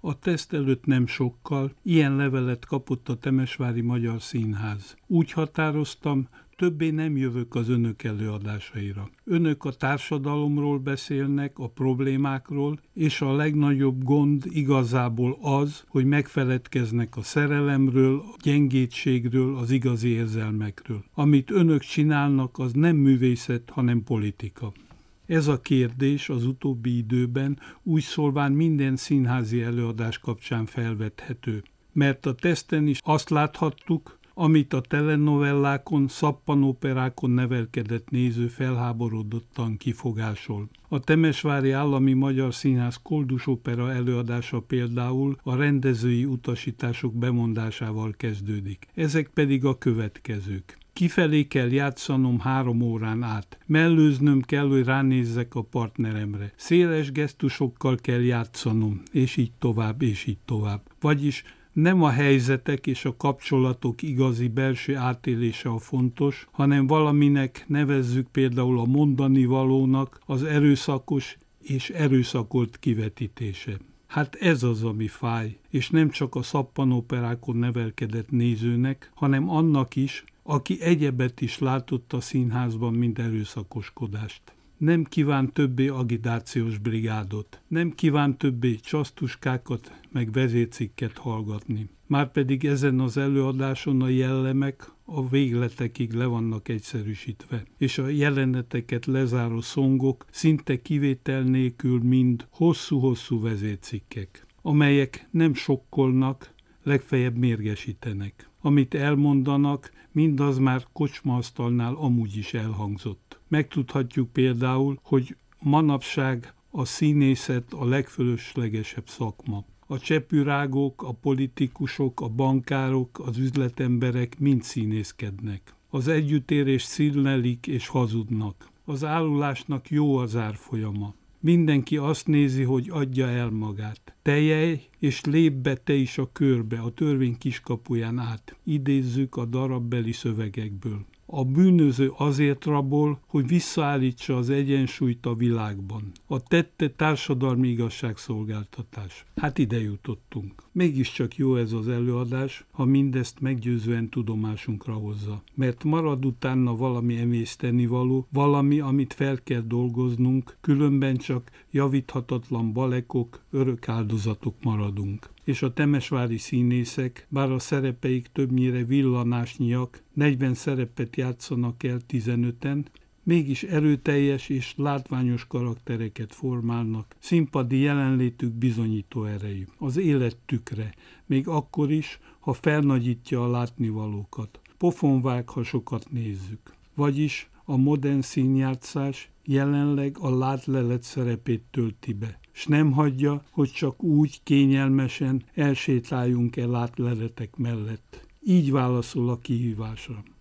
A teszt előtt nem sokkal ilyen levelet kapott a Temesvári Magyar Színház. Úgy határoztam, többé nem jövök az önök előadásaira. Önök a társadalomról beszélnek, a problémákról, és a legnagyobb gond igazából az, hogy megfeledkeznek a szerelemről, a gyengétségről, az igazi érzelmekről. Amit önök csinálnak, az nem művészet, hanem politika. Ez a kérdés az utóbbi időben úgy szólván minden színházi előadás kapcsán felvethető. Mert a teszten is azt láthattuk, amit a telenovellákon, szappanoperákon nevelkedett néző felháborodottan kifogásol. A Temesvári Állami Magyar Színház Koldus Opera előadása például a rendezői utasítások bemondásával kezdődik. Ezek pedig a következők. Kifelé kell játszanom 3 órán át. Mellőznöm kell, hogy ránézzek a partneremre. Széles gesztusokkal kell játszanom, és így tovább, és így tovább. Vagyis nem a helyzetek és a kapcsolatok igazi belső átélése a fontos, hanem valaminek nevezzük például a mondani valónak az erőszakos és erőszakolt kivetítése. Hát ez az, ami fáj, és nem csak a szappanoperákon nevelkedett nézőnek, hanem annak is, aki egyebet is látott a színházban, mint erőszakoskodást. Nem kíván többé agitációs brigádot, nem kíván többé csasztuskákat, meg vezércikket hallgatni. Márpedig ezen az előadáson a jellemek a végletekig le vannak egyszerűsítve, és a jeleneteket lezáró szongok szinte kivétel nélkül mind hosszú-hosszú vezércikkek, amelyek nem sokkolnak, legfeljebb mérgesítenek. Amit elmondanak, mindaz már kocsmaasztalnál amúgy is elhangzott. Megtudhatjuk például, hogy manapság a színészet a legfölöslegesebb szakma. A csepürágok, a politikusok, a bankárok, az üzletemberek mind színészkednek. Az együttérést színlelik és hazudnak. Az árulásnak jó az árfolyama. Mindenki azt nézi, hogy adja el magát. Tejelj, és lépj be te is a körbe, a törvény kiskapuján át. Idézzük a darabbeli szövegekből. A bűnöző azért rabol, hogy visszaállítsa az egyensúlyt a világban. A tette társadalmi igazságszolgáltatás. Hát ide jutottunk. Mégiscsak jó ez az előadás, ha mindezt meggyőzően tudomásunkra hozza. Mert marad utána valami emésztenivaló, valami, amit fel kell dolgoznunk, különben csak javíthatatlan balekok, örök áldozatok maradunk. És a temesvári színészek, bár a szerepeik többnyire villanásnyiak, 40 szerepet játszanak el 15-en, mégis erőteljes és látványos karaktereket formálnak, színpadi jelenlétük bizonyító erejű, az élet tükre, még akkor is, ha felnagyítja a látnivalókat. Pofonvág, ha sokat nézzük. Vagyis a modern színjátszás jelenleg a látlelet szerepét tölti be, s nem hagyja, hogy csak úgy kényelmesen elsétáljunk el látleletek mellett. Így válaszol a kihívásra.